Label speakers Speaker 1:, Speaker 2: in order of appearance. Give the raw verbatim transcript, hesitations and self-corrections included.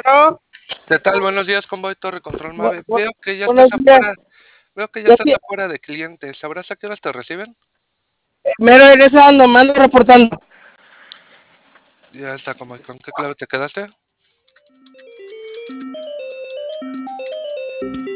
Speaker 1: Bueno,
Speaker 2: ¿Qué tal? Buenos días, Convoy Torre Control
Speaker 1: bu-
Speaker 2: Mave.
Speaker 1: bu-
Speaker 2: Veo que ya
Speaker 1: buenos
Speaker 2: estás
Speaker 1: días.
Speaker 2: afuera, veo que ya
Speaker 1: Yo
Speaker 2: estás
Speaker 1: sí,
Speaker 2: afuera de clientes. ¿Sabrás a qué horas te reciben?
Speaker 1: mero regresando, me ando reportando.
Speaker 2: Ya está, Convoy. ¿Con qué clave te quedaste?